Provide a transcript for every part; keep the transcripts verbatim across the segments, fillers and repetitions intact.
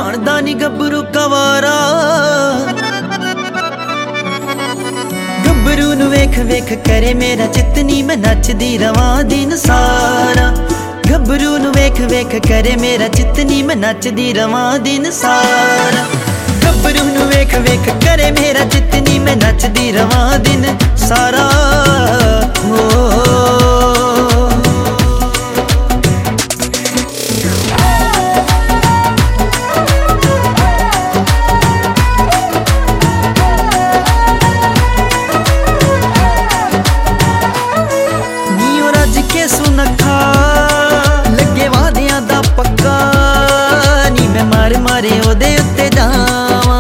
ਜਾਣਦਾ ਨੀ ਗੱਭਰੂ ਕਵਾਰਾ। ਗੱਭਰੂ ਨੂੰ ਵੇਖ ਵੇਖ ਕਰੇ ਮੇਰਾ ਚਿੱਤ ਨੀ ਮੈਂ ਨੱਚਦੀ ਰਵਾਂ ਦਿਨ ਸਾਰਾ। ਗੱਭਰੂ ਨੂੰ ਵੇਖ ਵੇਖ ਕਰੇ ਮੇਰਾ ਚਿੱਤ ਨੀ ਮੈਂ ਨੱਚਦੀ ਰਵਾਂ ਦਿਨ ਸਾਰਾ। ਗੱਭਰੂ ਨੂੰ ਵੇਖ ਵੇਖ ਕਰੇ ਮੇਰਾ ਚਿੱਤ ਨੀ ਮੈਂ ਨੱਚਦੀ ਰਵਾਂ ਦਿਨ ਸਾਰਾ। ਨੀਓ ਰੱਜ ਕੇ ਸੁਨੱਖਾ ਲੱਗੇ ਵਾਦਿਆਂ ਦਾ ਪੱਕਾ ਨੀ ਮੈਂ ਮਾਰ ਮਾਰੇ ਉਹਦੇ ਉੱਤੇ ਜਾਵਾਂ।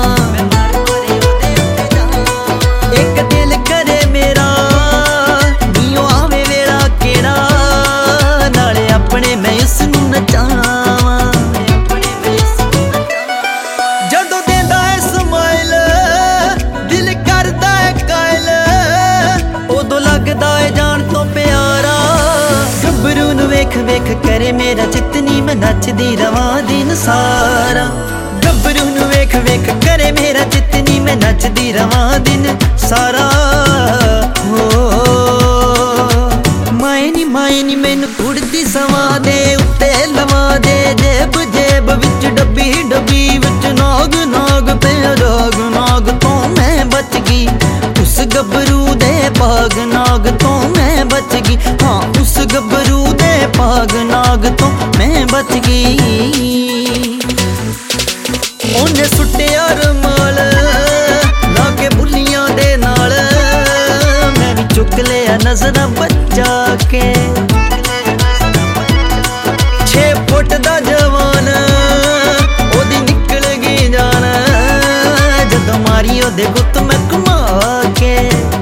ਇੱਕ ਦਿਲ ਕਰੇ ਮੇਰਾ ਨੀਓ ਆਵੇ ਵੇਲਾ ਕਿਹੜਾ ਨਾਲੇ ਆਪਣੇ ਮੈਂ ਉਸ ਨੂੰ ਨਚਾਵਾਂ। ਜਦੋਂ ਦਿੰਦਾ ਹੈ ਸਮਾਈਲ ਦਿਲ ਕਰਦਾ ਹੈ ਕਾਇਲ ਉਦੋਂ ਲੱਗਦਾ ਹੈ ਜਾਣ ਤੋਂ ਪਿਆਰਾ। ਗੱਭਰੂ ਨੂੰ ਵੇਖ ਵੇਖ ਕਰੇ ਮੇਰਾ ਚਿੱਤ ਨੀ ਮੈਂ ਨੱਚਦੀ ਰਵਾਂ ਦਿਨ ਸਾਰਾ। ਗੱਭਰੂ ਨੂੰ ਵੇਖ ਵੇਖ ਕਰੇ ਮੇਰਾ ਚਿੱਤ ਨੀ ਮੈਂ ਨੱਚਦੀ ਰਵਾਂ ਦਿਨ ਸਾਰਾ। ਮਾਏ ਨੀ ਮਾਏ ਨੀ ਮੈਨੂੰ ਕੁੜਦੀ ਸਮਾਂ ਦੇ ਉੱਤੇ ਲਵਾ ਦੇ। ਜੇਬ ਜੇਬ ਵਿੱਚ ਡੱਬੀ ਡੱਬੀ ਵਿੱਚ ਨਾਗ ਨਾਗ ਪਿਆ ਰਾਗ ਨਾਗ ਤੋਂ ਮੈਂ ਬਚ ਗਈ। ਉਸ ਗੱਭਰੂ ਦੇ ਭਾਗ ਨਾਗ ਤੋਂ ਮੈਂ ਬਚ ਗਈ। ਹਾਂ ਉਸ ਗੱਭਰੂ ਦੇ ਭਾਗ ਨਾਗ ਤੋਂ ਮੈਂ ਬਚ ਗਈ। ਉਹਨੇ ਸੁੱਟਿਆ ਰੁਮਾਲ ਲਾ ਕੇ ਬੁੱਲੀਆਂ ਦੇ ਨਾਲ ਮੈਂ ਵੀ ਚੁੱਕ ਲਿਆ ਨਜ਼ਰਾਂ ਬਚਾ ਕੇ। ਛੇ ਫੁੱਟ ਦਾ ਜਵਾਨ ਉਹਦੀ ਨਿਕਲ ਗਈ ਜਾਨ ਜਦੋਂ ਮਾਰੀ ਉਹਦੇ ਗੁੱਤ ਮੈਂ ਘੁਮਾ ਕੇ।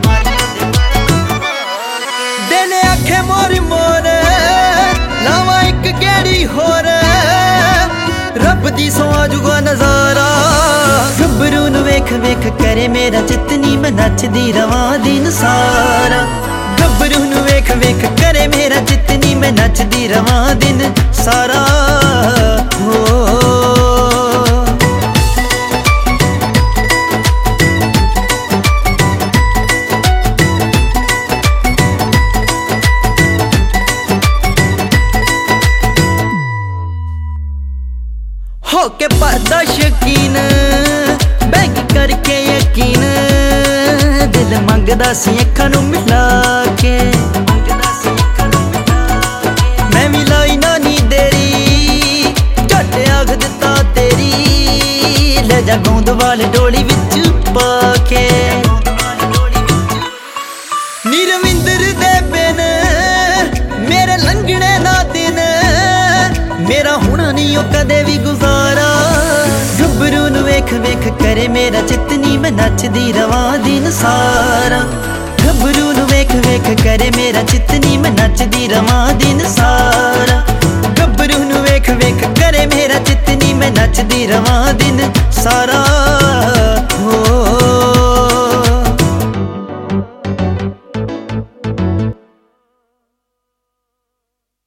ਦਿਲ ਆਖੇ ਮੋਰ ਮੋਰ ਲਾਵਾਂ ਇੱਕ ਗੇੜੀ ਹੋਰ ਰੱਬ ਦੀ ਸੌਂ ਆਜੂਗਾ ਨਜ਼ਾਰਾ। ਗੱਭਰੂ ਨੂੰ ਵੇਖ ਵੇਖ ਕਰੇ ਮੇਰਾ ਚਿੱਤ ਨੀ ਮੈਂ ਨੱਚਦੀ ਰਵਾਂ ਦਿਨ ਸਾਰਾ। ਗੱਭਰੂ ਨੂੰ ਵੇਖ ਵੇਖ ਕਰੇ ਮੇਰਾ ਚਿੱਤ ਨੀ ਮੈਂ ਨੱਚਦੀ ਰਵਾਂ ਦਿਨ ਸਾਰਾ। ਹੋ ਕੇ ਪਰਦਾ ਸ਼ਕੀਨ ਬੈਂਕ ਕਰਕੇ ਯਕੀਨ ਦਿਲ ਮੰਗਦਾ ਸੀ ਅੱਖਾਂ ਨੂੰ ਮਿਲਾ ਕੇ। ਮੈਂ ਵੀ ਲਾਈ ਨਾ ਨੀ ਦੇਰੀ ਝੱਟ ਆਖ ਦਿੱਤਾ ਤੇਰੀ ਲੈ ਜਾ ਗੋਂਦਵਾਲ ਡੋਲੀ ਵਿੱਚ ਪਾ ਕੇ। ਨੀ ਰਵਿੰਦਰ ਦੇ ਬਿਨ ਮੇਰੇ ਲੰਘਣੇ ਨਾ ਦਿਨ ਮੇਰਾ ਹੋਣਾ ਨੀ ਉਹ ਕਦੇ ਵੀ ਗੁਜ਼ਾਰਾ। ਗੱਭਰੂ ਨੂੰ ਵੇਖ ਵੇਖ ਕਰੇ ਮੇਰਾ ਚਿੱਤ ਨੀ ਮੈਂ ਨੱਚਦੀ ਰਵਾਂ ਦਿਨ ਸਾਰਾ। ਗੱਭਰੂ ਨੂੰ ਵੇਖ ਵੇਖ ਕਰੇ ਮੇਰਾ ਚਿੱਤ ਨੀ ਮੈਂ ਨੱਚਦੀ ਰਵਾਂ ਦਿਨ ਸਾਰਾ।